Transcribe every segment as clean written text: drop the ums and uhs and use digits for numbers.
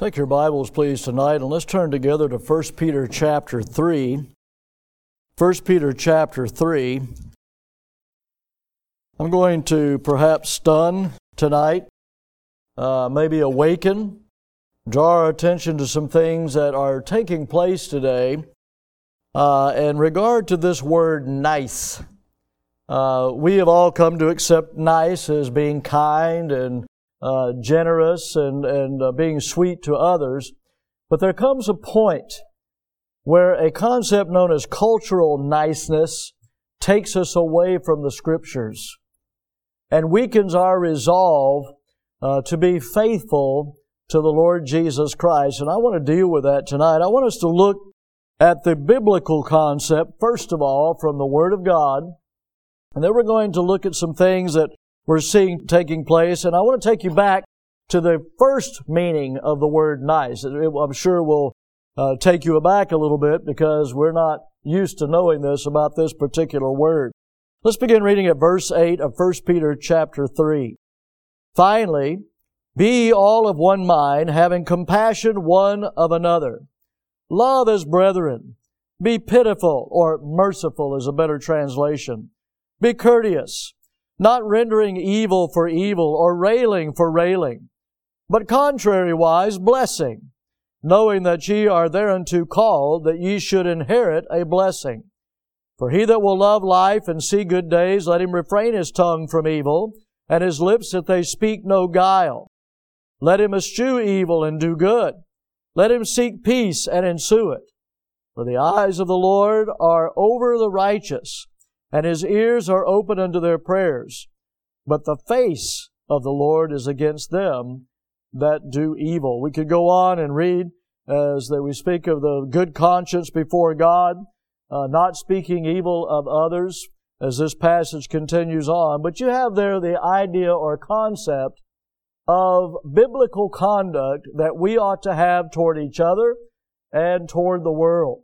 Take your Bibles, please, tonight, and let's turn together to 1 Peter chapter 3. 1 Peter chapter 3. I'm going to perhaps stun tonight, maybe awaken, draw our attention to some things that are taking place today in regard to this word nice. We have all come to accept nice as being kind and generous and being sweet to others. But there comes a point where a concept known as cultural niceness takes us away from the Scriptures and weakens our resolve to be faithful to the Lord Jesus Christ. And I want to deal with that tonight. I want us to look at the biblical concept, first of all, from the Word of God. And then we're going to look at some things that we're seeing taking place. And I want to take you back to the first meaning of the word nice. I'm sure will take you aback a little bit because we're not used to knowing this about this particular word. Let's begin reading at verse 8 of 1 Peter chapter 3. Finally, be ye all of one mind, having compassion one of another. Love as brethren. Be pitiful, or merciful is a better translation. Be courteous, not rendering evil for evil or railing for railing, but contrariwise blessing, knowing that ye are thereunto called, that ye should inherit a blessing. For he that will love life and see good days, let him refrain his tongue from evil, and his lips that they speak no guile. Let him eschew evil and do good. Let him seek peace and ensue it. For the eyes of the Lord are over the righteous, and His ears are open unto their prayers. But the face of the Lord is against them that do evil. We could go on and read as that we speak of the good conscience before God, not speaking evil of others, as this passage continues on. But you have there the idea or concept of biblical conduct that we ought to have toward each other and toward the world.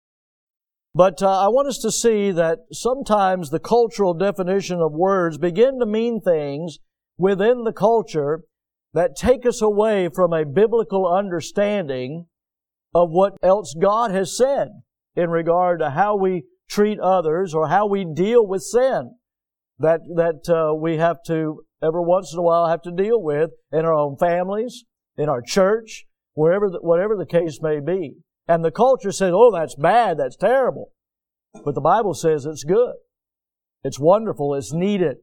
But I want us to see that sometimes the cultural definition of words begin to mean things within the culture that take us away from a biblical understanding of what else God has said in regard to how we treat others or how we deal with sin that we have to, every once in a while, have to deal with in our own families, in our church, whatever the case may be. And the culture says, oh, that's bad, that's terrible. But the Bible says it's good. It's wonderful, it's needed.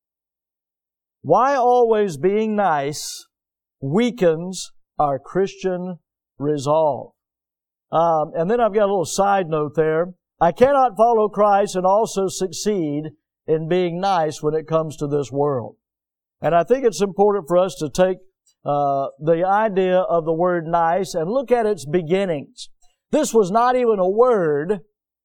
Why always being nice weakens our Christian resolve. And then I've got a little side note there. I cannot follow Christ and also succeed in being nice when it comes to this world. And I think it's important for us to take the idea of the word nice and look at its beginnings. This was not even a word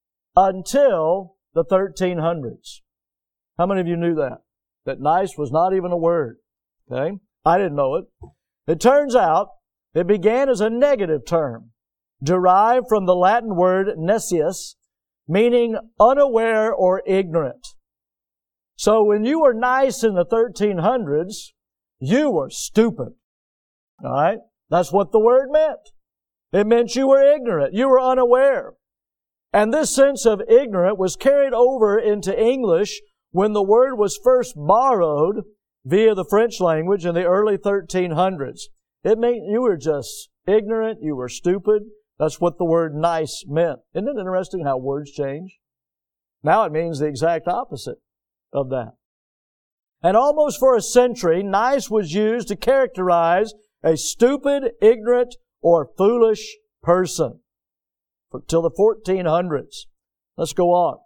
until the 1300s. How many of you knew that? That nice was not even a word. Okay? I didn't know it. It turns out it began as a negative term, derived from the Latin word necius, meaning unaware or ignorant. So when you were nice in the 1300s, you were stupid. All right? That's what the word meant. It meant you were ignorant. You were unaware. And this sense of ignorant was carried over into English when the word was first borrowed via the French language in the early 1300s. It meant you were just ignorant, you were stupid. That's what the word nice meant. Isn't it interesting how words change? Now it means the exact opposite of that. And almost for a century, nice was used to characterize a stupid, ignorant, or foolish person till the 1400s. Let's go on.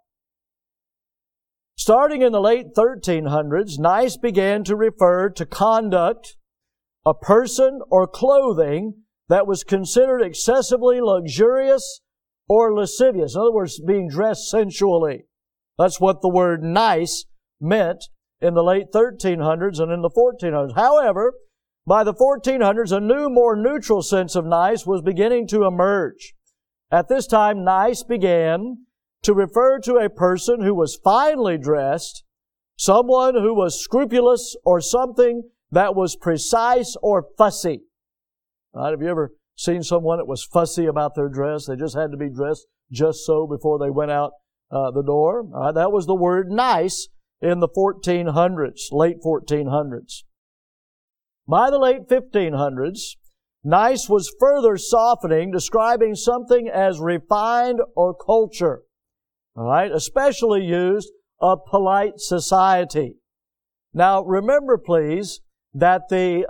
Starting in the late 1300s, nice began to refer to conduct, a person or clothing that was considered excessively luxurious or lascivious. In other words, being dressed sensually. That's what the word nice meant in the late 1300s and in the 1400s. However, by the 1400s, a new, more neutral sense of nice was beginning to emerge. At this time, nice began to refer to a person who was finely dressed, someone who was scrupulous, or something that was precise or fussy. Right? Have you ever seen someone that was fussy about their dress? They just had to be dressed just so before they went out the door. That was the word nice in the 1400s, late 1400s. By the late 1500s, nice was further softening, describing something as refined or culture. All right, especially used of polite society. Now, remember, please, that the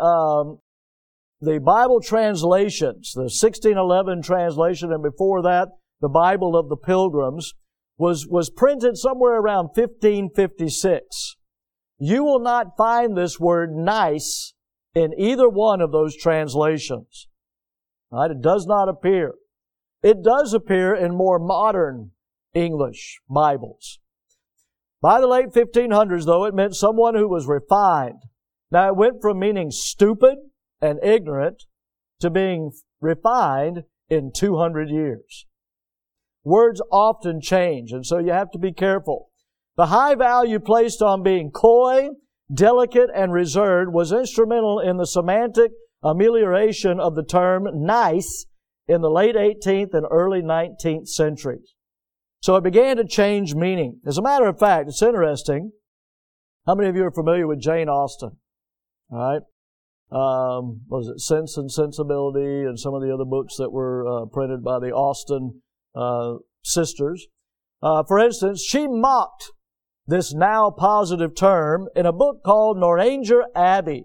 Bible translations, the 1611 translation, and before that, the Bible of the Pilgrims, was printed somewhere around 1556. You will not find this word nice in either one of those translations. Right? It does not appear. It does appear in more modern English Bibles. By the late 1500s, though, it meant someone who was refined. Now, it went from meaning stupid and ignorant to being refined in 200 years. Words often change, and so you have to be careful. The high value placed on being coy, delicate, and reserved was instrumental in the semantic amelioration of the term nice in the late 18th and early 19th centuries. So it began to change meaning. As a matter of fact, it's interesting. How many of you are familiar with Jane Austen? All right. Was it Sense and Sensibility and some of the other books that were printed by the Austen sisters? For instance, she mocked this now positive term in a book called Northanger Abbey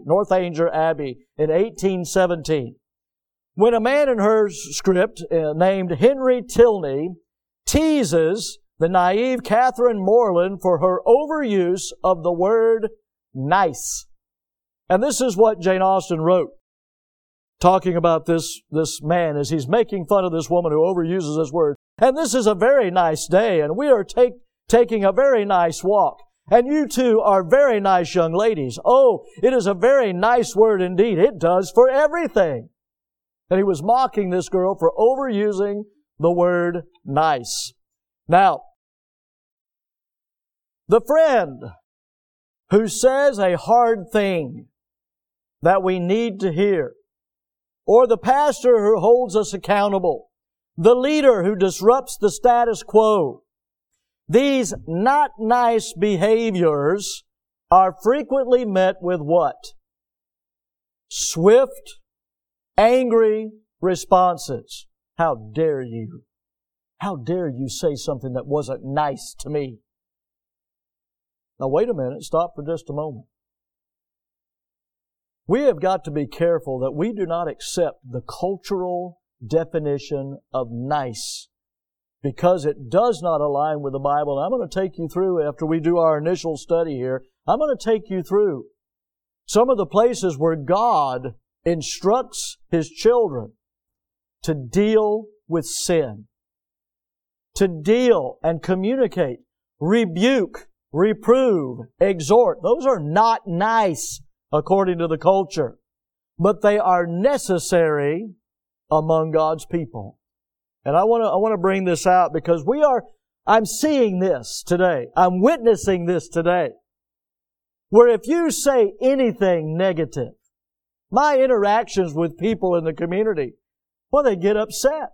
in 1817. When a man in her script named Henry Tilney teases the naive Catherine Morland for her overuse of the word nice. And this is what Jane Austen wrote, talking about this man as he's making fun of this woman who overuses this word. And this is a very nice day, and we are taking a very nice walk. And you two are very nice young ladies. Oh, it is a very nice word indeed. It does for everything. And he was mocking this girl for overusing the word nice. Now, the friend who says a hard thing that we need to hear, or the pastor who holds us accountable, the leader who disrupts the status quo, these not nice behaviors are frequently met with what? Swift, angry responses. How dare you? How dare you say something that wasn't nice to me? Now wait a minute, stop for just a moment. We have got to be careful that we do not accept the cultural definition of nice because it does not align with the Bible. And I'm going to take you through, after we do our initial study here, I'm going to take you through some of the places where God instructs His children to deal with sin, to deal and communicate, rebuke, reprove, exhort. Those are not nice according to the culture, but they are necessary among God's people. And I want to bring this out because I'm seeing this today. I'm witnessing this today. Where if you say anything negative, my interactions with people in the community, well, they get upset.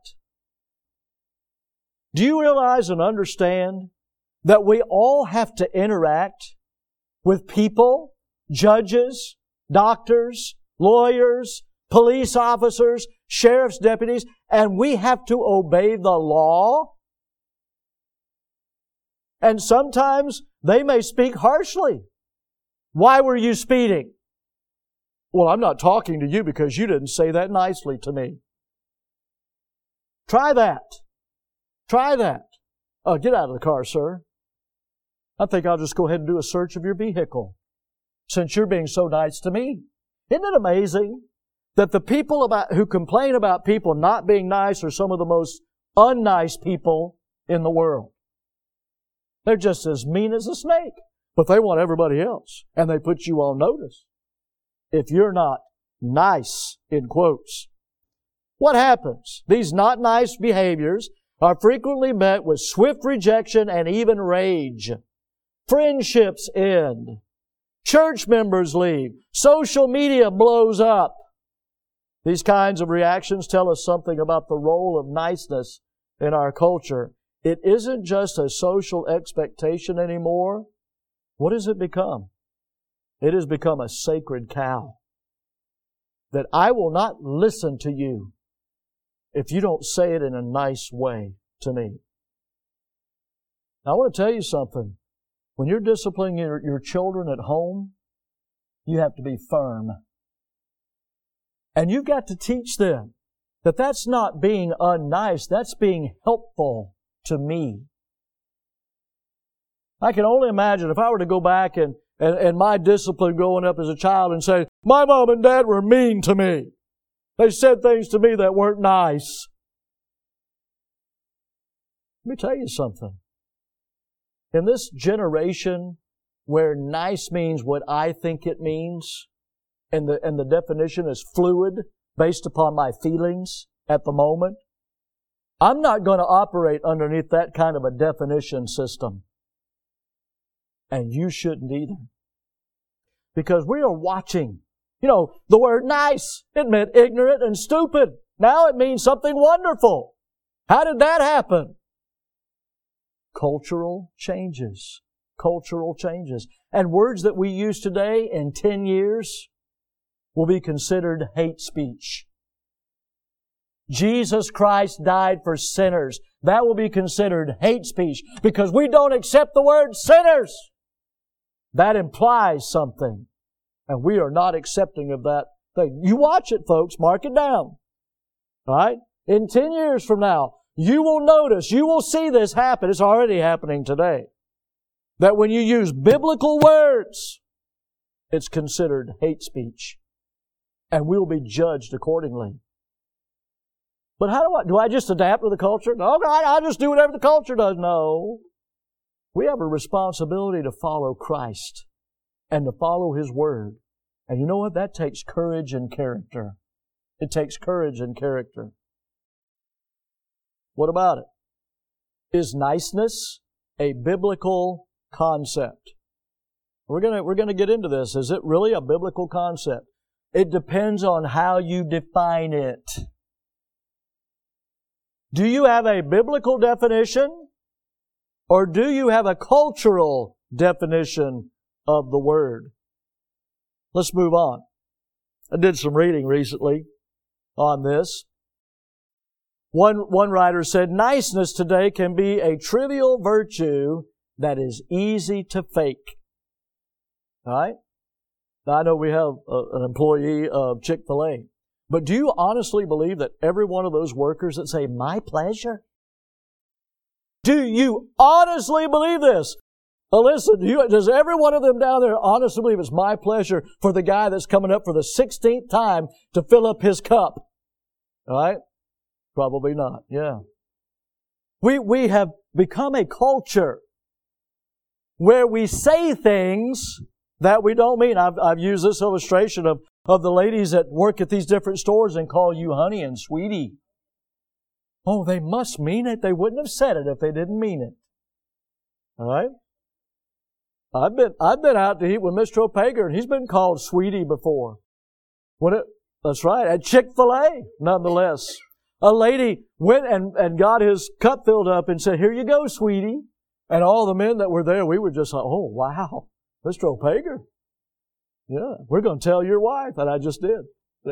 Do you realize and understand that we all have to interact with people, judges, doctors, lawyers, police officers, sheriff's deputies, and we have to obey the law? And sometimes they may speak harshly. Why were you speeding? Well, I'm not talking to you because you didn't say that nicely to me. Try that. Try that. Get out of the car, sir. I think I'll just go ahead and do a search of your vehicle since you're being so nice to me. Isn't it amazing that the people who complain about people not being nice are some of the most unnice people in the world? They're just as mean as a snake, but they want everybody else, and they put you on notice if you're not nice, in quotes. What happens? These not nice behaviors are frequently met with swift rejection and even rage. Friendships end. Church members leave. Social media blows up. These kinds of reactions tell us something about the role of niceness in our culture. It isn't just a social expectation anymore. What has it become? It has become a sacred cow. That I will not listen to you if you don't say it in a nice way to me. Now, I want to tell you something. When you're disciplining your children at home, you have to be firm. And you've got to teach them that that's not being unnice, that's being helpful to me. I can only imagine if I were to go back and my discipline growing up as a child and say, my mom and dad were mean to me. They said things to me that weren't nice. Let me tell you something. In this generation where nice means what I think it means, and the definition is fluid based upon my feelings at the moment, I'm not going to operate underneath that kind of a definition system. And you shouldn't either. Because we are watching. You know, the word nice, it meant ignorant and stupid. Now it means something wonderful. How did that happen? Cultural changes. Cultural changes. And words that we use today in 10 years will be considered hate speech. Jesus Christ died for sinners. That will be considered hate speech because we don't accept the word sinners. That implies something. And we are not accepting of that thing. You watch it, folks. Mark it down. All right? In 10 years from now, you will notice, you will see this happen. It's already happening today. That when you use biblical words, it's considered hate speech. And we'll be judged accordingly. But how do I just adapt to the culture? No, I just do whatever the culture does. No. We have a responsibility to follow Christ and to follow His Word. And you know what? That takes courage and character. It takes courage and character. What about it? Is niceness a biblical concept? We're going to get into this. Is it really a biblical concept? It depends on how you define it. Do you have a biblical definition? Or do you have a cultural definition of the word? Let's move on. I did some reading recently on this. One writer said, niceness today can be a trivial virtue that is easy to fake. All right? Now, I know we have an employee of Chick-fil-A. But do you honestly believe that every one of those workers that say, my pleasure? Do you honestly believe this? Well, listen, does every one of them down there honestly believe it's my pleasure for the guy that's coming up for the 16th time to fill up his cup? All right? Probably not, yeah. We have become a culture where we say things that we don't mean. I've used this illustration of the ladies that work at these different stores and call you honey and sweetie. Oh, they must mean it. They wouldn't have said it if they didn't mean it. All right? I've been out to eat with Mr. O'Pager, and he's been called sweetie before. That's right, at Chick-fil-A, nonetheless. A lady went and got his cup filled up and said, here you go, sweetie. And all the men that were there, we were just like, oh, wow, Mr. O'Pager. Yeah, we're going to tell your wife that I just did.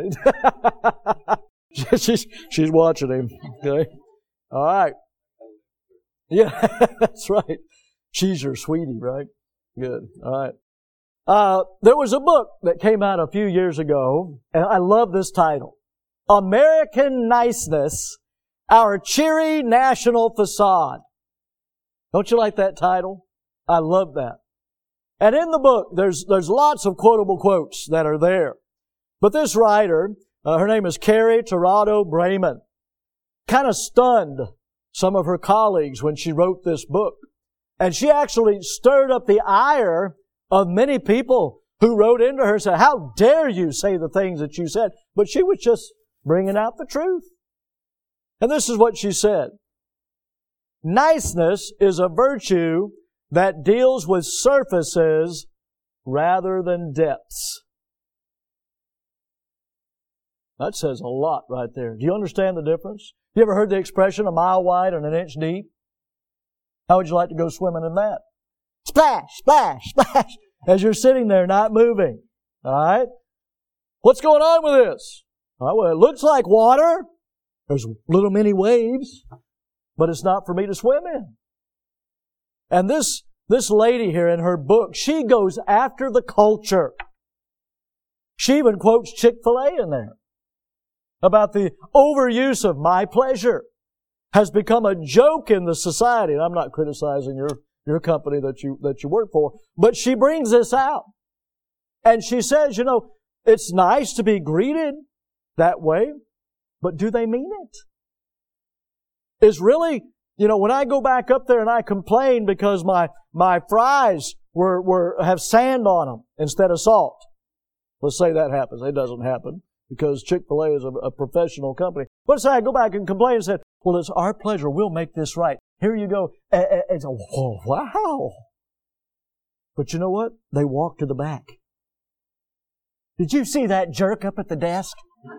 She's watching him. Okay. All right. Yeah, that's right. She's your sweetie, right? Good. All right. There was a book that came out a few years ago, and I love this title. American Niceness, Our Cheery National Facade. Don't you like that title? I love that. And in the book, there's lots of quotable quotes that are there. But this writer, her name is Carrie Tirado Brayman, kind of stunned some of her colleagues when she wrote this book. And she actually stirred up the ire of many people who wrote into her and said, how dare you say the things that you said? But she was just bringing out the truth. And this is what she said. Niceness is a virtue that deals with surfaces rather than depths. That says a lot right there. Do you understand the difference? You ever heard the expression, a mile wide and an inch deep? How would you like to go swimming in that? Splash, splash, splash, as you're sitting there not moving. All right? What's going on with this? Well, it looks like water. There's little mini waves, but it's not for me to swim in. And this lady here in her book, she goes after the culture. She even quotes Chick-fil-A in there about the overuse of my pleasure has become a joke in the society. And I'm not criticizing your company that you work for, but she brings this out. And she says, it's nice to be greeted that way, but do they mean it? Is really, when I go back up there and I complain because my fries have sand on them instead of salt. Let's say that happens. It doesn't happen because Chick-fil-A is a professional company. Let's say I go back and complain and say, well, it's our pleasure. We'll make this right. Here you go. It's wow. But you know what? They walk to the back. Did you see that jerk up at the desk?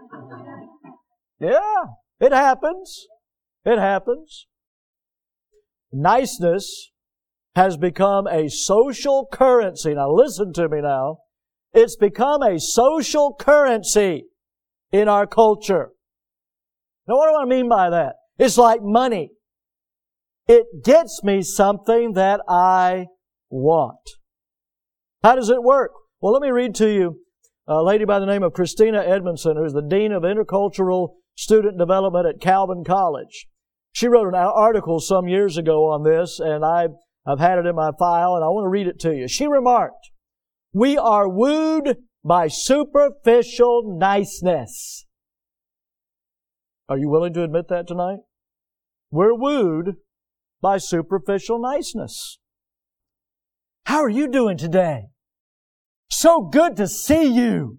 Yeah, it happens. It happens. Niceness has become a social currency. Now listen to me now. It's become a social currency in our culture. Now what do I mean by that? It's like money. It gets me something that I want. How does it work? Well, let me read to you a lady by the name of Christina Edmondson, who's the Dean of Intercultural Student Development at Calvin College. She wrote an article some years ago on this, and I've had it in my file, and I want to read it to you. She remarked, "We are wooed by superficial niceness." Are you willing to admit that tonight? We're wooed by superficial niceness. How are you doing today? So good to see you.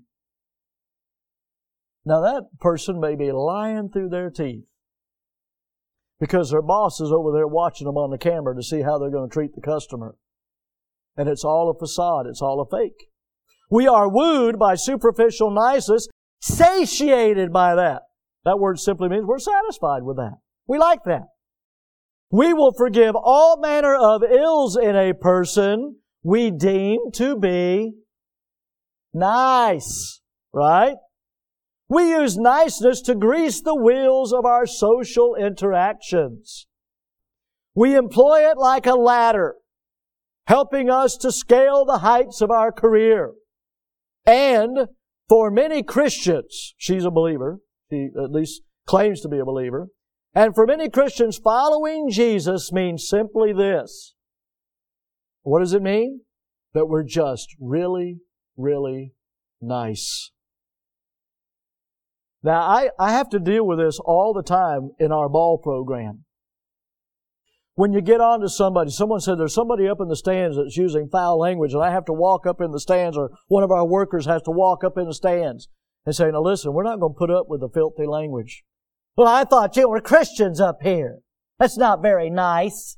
Now that person may be lying through their teeth because their boss is over there watching them on the camera to see how they're going to treat the customer. And it's all a facade. It's all a fake. We are wooed by superficial niceness, satiated by that. That word simply means we're satisfied with that. We like that. We will forgive all manner of ills in a person we deem to be nice. Right? We use niceness to grease the wheels of our social interactions. We employ it like a ladder, helping us to scale the heights of our career. And for many Christians, she's a believer, she at least claims to be a believer, and for many Christians, following Jesus means simply this. What does it mean? That we're just really, really nice. Now, I have to deal with this all the time in our ball program. When you get on to somebody, someone said there's somebody up in the stands that's using foul language, and I have to walk up in the stands, or one of our workers has to walk up in the stands and say, now listen, we're not going to put up with the filthy language. Well, I thought you were Christians up here. That's not very nice.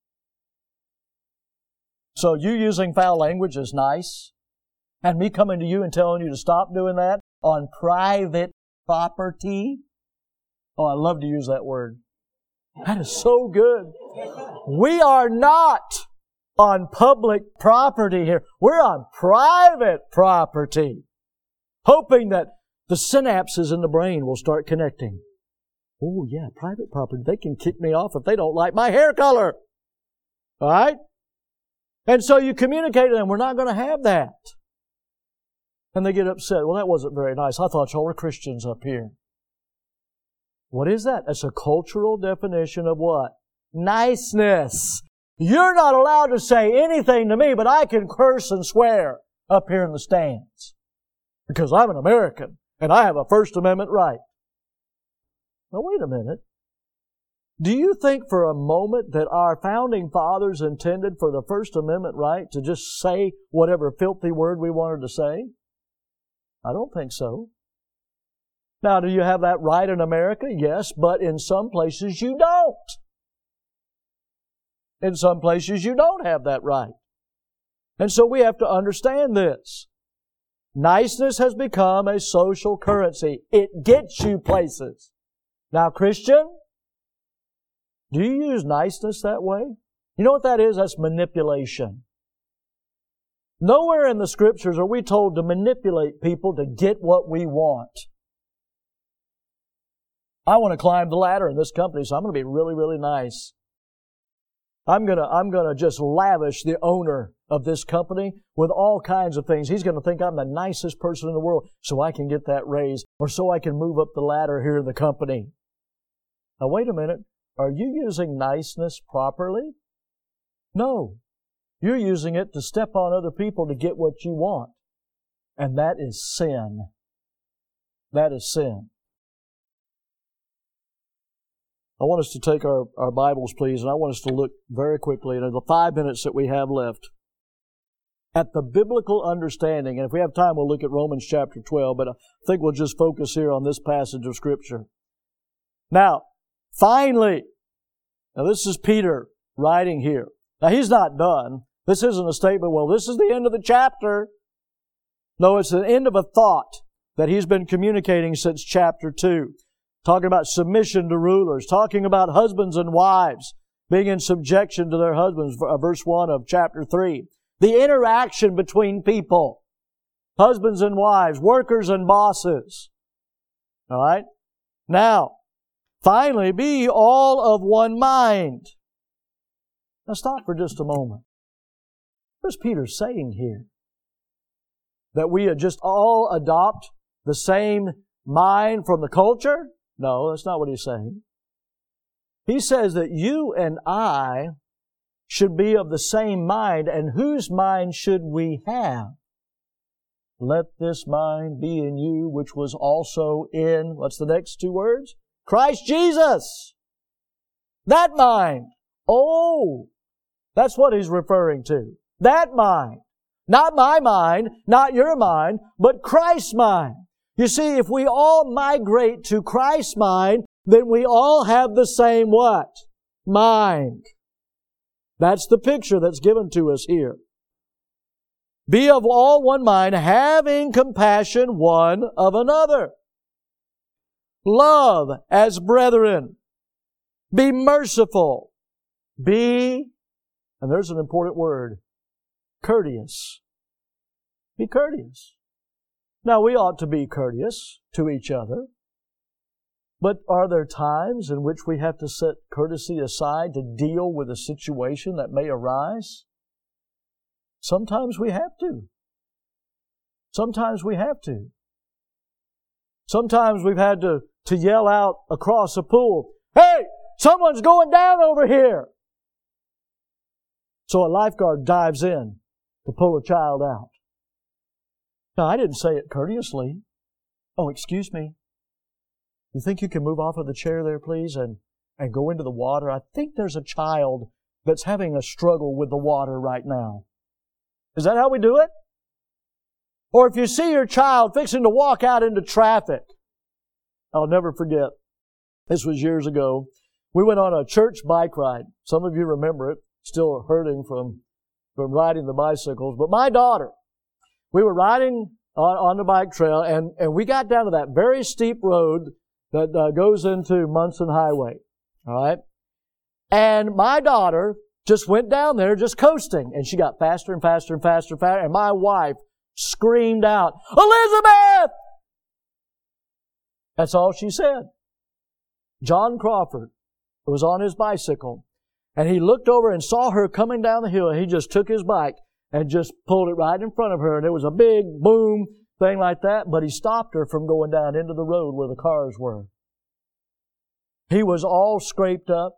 So you using foul language is nice, and me coming to you and telling you to stop doing that on private property? Oh, I love to use that word. That is so good. We are not on public property here. We're on private property, hoping that the synapses in the brain will start connecting. Oh, yeah, private property. They can kick me off if they don't like my hair color. All right? And so you communicate to them, we're not going to have that. And they get upset. Well, that wasn't very nice. I thought y'all were Christians up here. What is that? It's a cultural definition of what? Niceness. You're not allowed to say anything to me, but I can curse and swear up here in the stands. Because I'm an American, and I have a First Amendment right. Now, wait a minute. Do you think for a moment that our founding fathers intended for the First Amendment right to just say whatever filthy word we wanted to say? I don't think so. Now, do you have that right in America? Yes, but in some places you don't. In some places you don't have that right. And so we have to understand this. Niceness has become a social currency. It gets you places. Now, Christian, do you use niceness that way? You know what that is? That's manipulation. Nowhere in the Scriptures are we told to manipulate people to get what we want. I want to climb the ladder in this company, so I'm going to be really, really nice. I'm gonna just lavish the owner of this company with all kinds of things. He's going to think I'm the nicest person in the world, so I can get that raise, or so I can move up the ladder here in the company. Now, wait a minute. Are you using niceness properly? No. You're using it to step on other people to get what you want. And that is sin. That is sin. I want us to take our Bibles, please, and I want us to look very quickly in the 5 minutes that we have left at the biblical understanding. And if we have time, we'll look at Romans chapter 12, but I think we'll just focus here on this passage of Scripture. Now, finally, now this is Peter writing here. Now, he's not done. This isn't a statement, well, this is the end of the chapter. No, it's the end of a thought that he's been communicating since chapter 2. Talking about submission to rulers, talking about husbands and wives being in subjection to their husbands, verse 1 of chapter 3. The interaction between people, husbands and wives, workers and bosses. All right? Now, finally, be all of one mind. Now stop for just a moment. What is Peter saying here? That we just all adopt the same mind from the culture? No, that's not what he's saying. He says that you and I should be of the same mind, and whose mind should we have? Let this mind be in you, which was also in, what's the next two words? Christ Jesus. That mind. Oh, that's what he's referring to. That mind. Not my mind, not your mind, but Christ's mind. You see, if we all migrate to Christ's mind, then we all have the same what? Mind. That's the picture that's given to us here. Be of all one mind, having compassion one of another. Love as brethren. Be merciful. Be, and there's an important word, courteous. Be courteous. Now, we ought to be courteous to each other, but are there times in which we have to set courtesy aside to deal with a situation that may arise? Sometimes we have to. Sometimes we have to. Sometimes we've had to yell out across a pool, "Hey, someone's going down over here!" So a lifeguard dives in to pull a child out. Now, I didn't say it courteously. "Oh, excuse me. You think you can move off of the chair there, please, and go into the water? I think there's a child that's having a struggle with the water right now." Is that how we do it? Or if you see your child fixing to walk out into traffic. I'll never forget. This was years ago. We went on a church bike ride. Some of you remember it. Still hurting from riding the bicycles. But my daughter, we were riding on the bike trail, and we got down to that very steep road that goes into Munson Highway. All right? And my daughter just went down there just coasting, and she got faster and faster and faster and faster, and my wife screamed out, "Elizabeth!" That's all she said. John Crawford was on his bicycle, and he looked over and saw her coming down the hill, and he just took his bike and just pulled it right in front of her, and it was a big boom thing like that, but he stopped her from going down into the road where the cars were. He was all scraped up,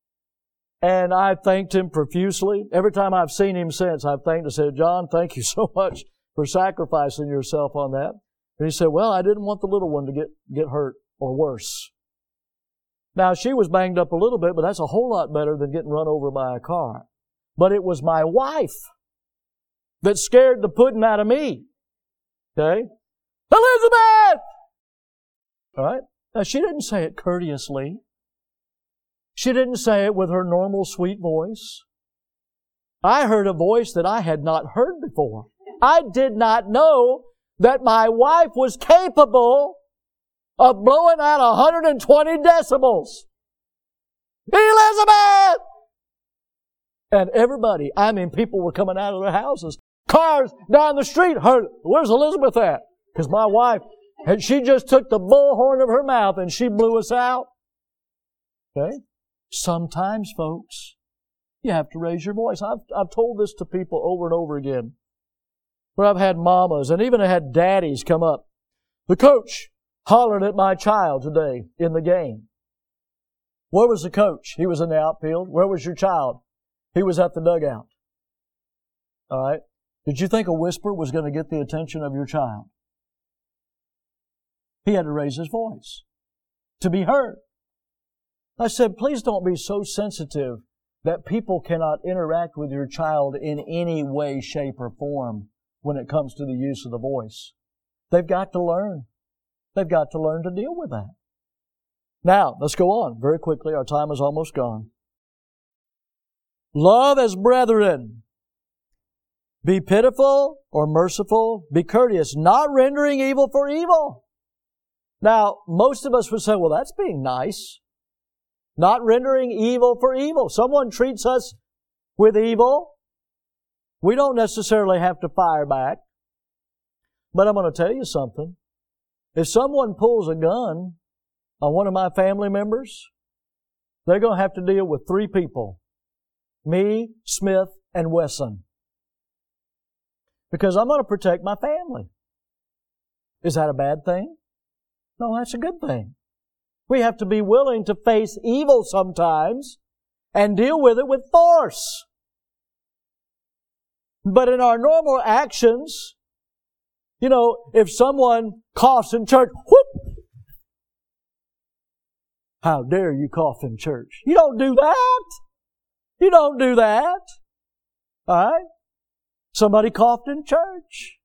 and I thanked him profusely. Every time I've seen him since, I've thanked him and said, "John, thank you so much for sacrificing yourself on that." And he said, "Well, I didn't want the little one to get hurt or worse." Now, she was banged up a little bit, but that's a whole lot better than getting run over by a car. But it was my wife that scared the pudding out of me. Okay? "Elizabeth!" All right? Now, she didn't say it courteously. She didn't say it with her normal sweet voice. I heard a voice that I had not heard before. I did not know that my wife was capable of blowing out 120 decibels. Elizabeth! And everybody, people were coming out of their houses. Cars down the street heard, where's Elizabeth at? Because my wife, she just took the bullhorn of her mouth and she blew us out. Okay? Sometimes, folks, you have to raise your voice. I've told this to people over and over again. Where I've had mamas and even I had daddies come up. The coach hollered at my child today in the game. Where was the coach? He was in the outfield. Where was your child? He was at the dugout. All right? Did you think a whisper was going to get the attention of your child? He had to raise his voice to be heard. I said, please don't be so sensitive that people cannot interact with your child in any way, shape, or form when it comes to the use of the voice. They've got to learn. They've got to learn to deal with that. Now, let's go on very quickly. Our time is almost gone. Love as brethren. Be pitiful or merciful. Be courteous, not rendering evil for evil. Now, most of us would say, well, that's being nice. Not rendering evil for evil. Someone treats us with evil. We don't necessarily have to fire back. But I'm going to tell you something. If someone pulls a gun on one of my family members, they're going to have to deal with 3 people. Me, Smith, and Wesson. Because I'm going to protect my family. Is that a bad thing? No, that's a good thing. We have to be willing to face evil sometimes and deal with it with force. But in our normal actions, if someone coughs in church, whoop! How dare you cough in church? You don't do that. You don't do that. All right? Somebody coughed in church.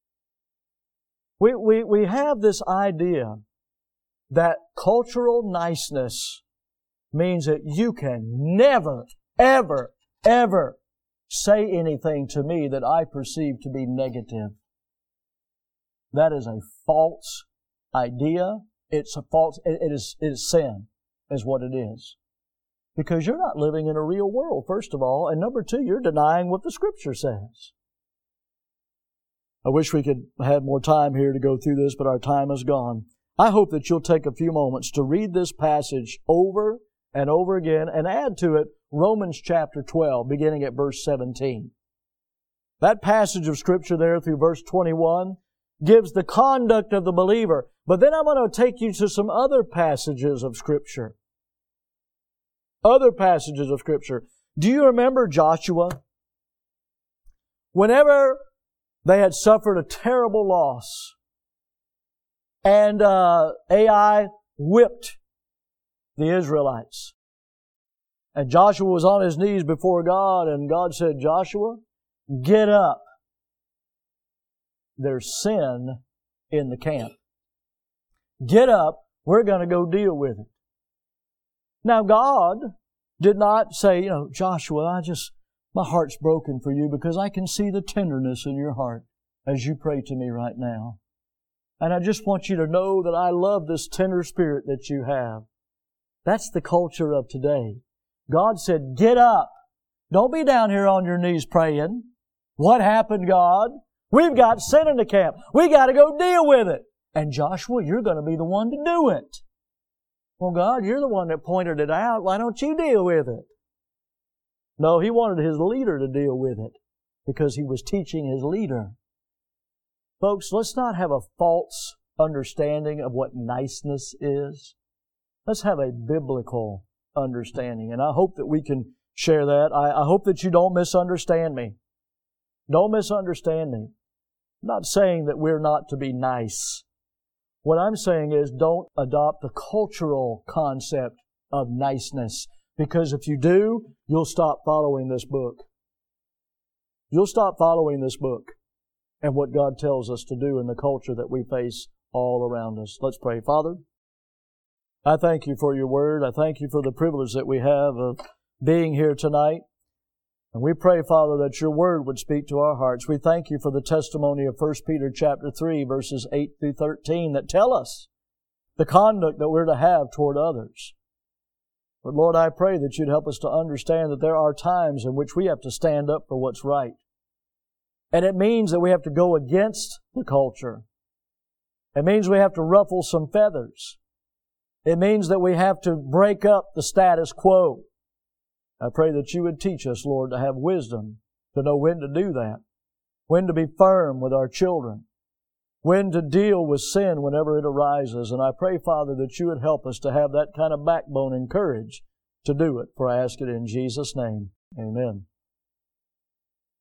We have this idea that cultural niceness means that you can never, ever, ever say anything to me that I perceive to be negative. That is a false idea. It's a false, it is sin, is what it is. Because you're not living in a real world, first of all, and number 2, you're denying what the Scripture says. I wish we could have more time here to go through this, but our time is gone. I hope that you'll take a few moments to read this passage over and over again and add to it Romans chapter 12, beginning at verse 17. That passage of Scripture there through verse 21 gives the conduct of the believer. But then I'm going to take you to some other passages of Scripture. Other passages of Scripture. Do you remember Joshua? Whenever they had suffered a terrible loss, and Ai whipped the Israelites. And Joshua was on his knees before God, and God said, Joshua, get up. There's sin in the camp. Get up. We're going to go deal with it. Now, God did not say, Joshua, my heart's broken for you because I can see the tenderness in your heart as you pray to me right now. And I just want you to know that I love this tender spirit that you have. That's the culture of today. God said, get up. Don't be down here on your knees praying. What happened, God? We've got sin in the camp. We got to go deal with it. And Joshua, you're going to be the one to do it. Well, God, you're the one that pointed it out. Why don't you deal with it? No, He wanted His leader to deal with it because He was teaching His leader. Folks, let's not have a false understanding of what niceness is. Let's have a biblical understanding. And I hope that we can share that. I hope that you don't misunderstand me. Don't misunderstand me. I'm not saying that we're not to be nice. What I'm saying is don't adopt the cultural concept of niceness. Because if you do, you'll stop following this book. You'll stop following this book and what God tells us to do in the culture that we face all around us. Let's pray. Father, I thank You for Your Word. I thank You for the privilege that we have of being here tonight. And we pray, Father, that Your Word would speak to our hearts. We thank You for the testimony of 1 Peter chapter 3, verses 8 through 13 that tell us the conduct that we're to have toward others. But Lord, I pray that You'd help us to understand that there are times in which we have to stand up for what's right. And it means that we have to go against the culture. It means we have to ruffle some feathers. It means that we have to break up the status quo. I pray that You would teach us, Lord, to have wisdom, to know when to do that, when to be firm with our children, when to deal with sin whenever it arises. And I pray, Father, that You would help us to have that kind of backbone and courage to do it. For I ask it in Jesus' name. Amen.